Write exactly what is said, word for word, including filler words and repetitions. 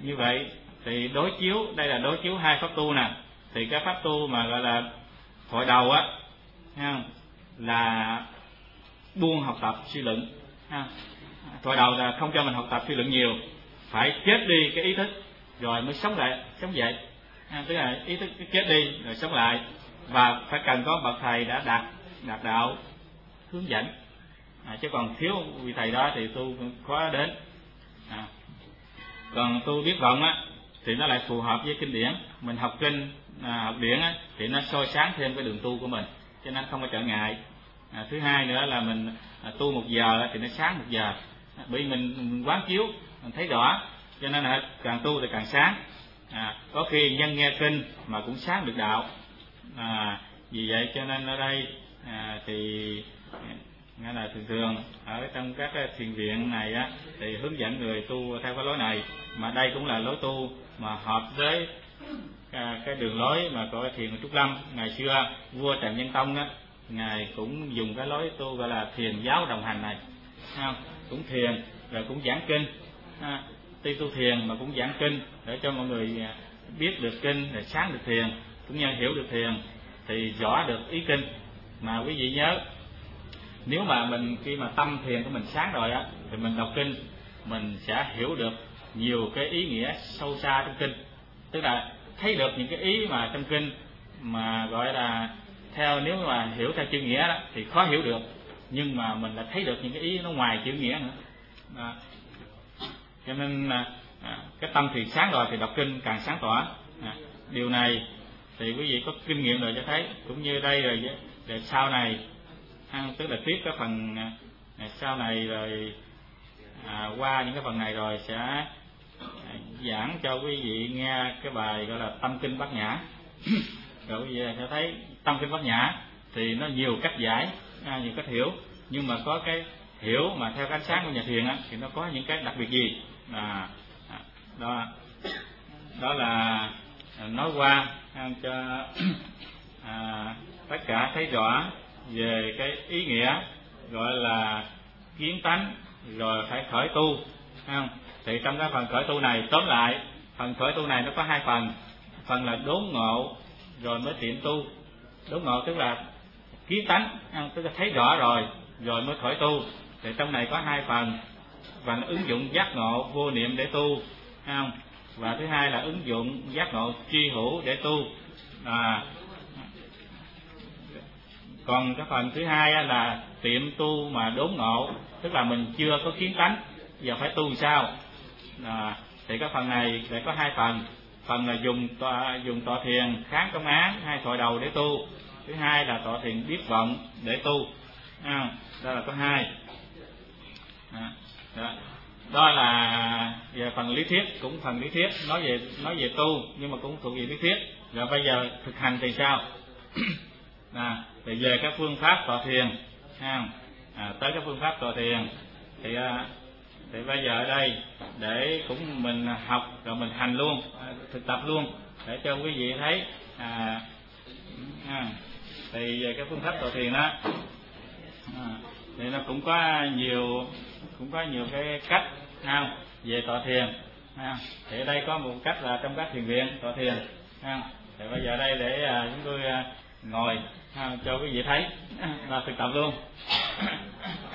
như vậy thì đối chiếu, đây là đối chiếu hai pháp tu nè. Thì cái pháp tu mà gọi là thoại đầu á là buông học tập suy luận. Thoại đầu là không cho mình học tập suy luận nhiều, phải chết đi cái ý thức rồi mới sống lại, sống dậy. Tức là ý thức chết đi rồi sống lại, và phải cần có bậc thầy đã đạt đạt đạo hướng dẫn. À, chứ còn thiếu vị thầy đó thì tu khó đến. À, còn tu biết vọng á thì nó lại phù hợp với kinh điển. Mình học kinh, à, học điển á thì nó soi sáng thêm cái đường tu của mình, cho nên không có trở ngại. À, thứ hai nữa là mình à, tu một giờ thì nó sáng một giờ, à, bởi vì mình, mình quán chiếu, mình thấy rõ, cho nên là càng tu thì càng sáng. À, có khi nhân nghe kinh mà cũng sáng được đạo. À, vì vậy cho nên ở đây à, thì nghĩa là thường thường ở trong các cái thiền viện này á thì hướng dẫn người tu theo cái lối này, mà đây cũng là lối tu mà hợp với à, cái đường lối mà của thiền của Trúc Lâm. Ngày xưa vua Trần Nhân Tông á, ngài cũng dùng cái lối tu gọi là thiền giáo đồng hành này, không? Cũng thiền rồi cũng giảng kinh, à, tuy tu thiền mà cũng giảng kinh để cho mọi người biết được kinh, rồi sáng được thiền, cũng như hiểu được thiền thì rõ được ý kinh. Mà quý vị nhớ, nếu mà mình khi mà tâm thiền của mình sáng rồi á thì mình đọc kinh mình sẽ hiểu được nhiều cái ý nghĩa sâu xa trong kinh, tức là thấy được những cái ý mà trong kinh mà gọi là theo, nếu mà hiểu theo chữ nghĩa đó thì khó hiểu được, nhưng mà mình lại thấy được những cái ý nó ngoài chữ nghĩa nữa. À, cho nên à, cái tâm thiền sáng rồi thì đọc kinh càng sáng tỏ. À, điều này thì quý vị có kinh nghiệm rồi cho thấy, cũng như đây rồi, rồi sau này à, tức là tiếp cái phần à, sau này rồi à, qua những cái phần này rồi sẽ à, giảng cho quý vị nghe cái bài gọi là Tâm Kinh Bát Nhã. Rồi quý vị sẽ thấy Tâm Kinh Bát Nhã thì nó nhiều cách giải, à, nhiều cách hiểu, nhưng mà có cái hiểu mà theo cái ánh sáng của nhà thiền á, thì nó có những cái đặc biệt gì. À, đó đó là nói qua cho à, tất cả thấy rõ về cái ý nghĩa gọi là kiến tánh, rồi phải khởi tu, không? Thì trong cái phần khởi tu này, tóm lại phần khởi tu này nó có hai phần. Phần là đốn ngộ rồi mới tiệm tu. Đốn ngộ tức là kiến tánh, không? Tức là thấy rõ rồi rồi mới khởi tu. Thì trong này có hai phần. Phần ứng dụng giác ngộ vô niệm để tu, không? Và thứ hai là ứng dụng giác ngộ tri hữu để tu. À, còn cái phần thứ hai là tiệm tu mà đốn ngộ, tức là mình chưa có kiến tánh, giờ phải tu sao? À, thì cái phần này lại có hai phần. Phần là dùng tọa, dùng tọa thiền kháng công án hai thoại đầu để tu. Thứ hai là tọa thiền biết vọng để tu. À, đó là có hai. À, đó. Đó là về phần lý thuyết, cũng phần lý thuyết nói về nói về tu, nhưng mà cũng thuộc về lý thuyết. Rồi bây giờ thực hành thì sao? À, thì về các phương pháp tọa thiền, à, tới các phương pháp tọa thiền thì à, thì bây giờ ở đây để cũng mình học rồi mình hành luôn, à, thực tập luôn để cho quý vị thấy. À, à, thì về các phương pháp tọa thiền đó, à, thì nó cũng có nhiều cũng có nhiều cái cách, không? Về tọa thiền. À, thì ở đây có một cách là trong các thiền viện tọa thiền. À, thì bây giờ đây để à, chúng tôi à, ngồi à, cho quý vị thấy, à, và thực tập luôn.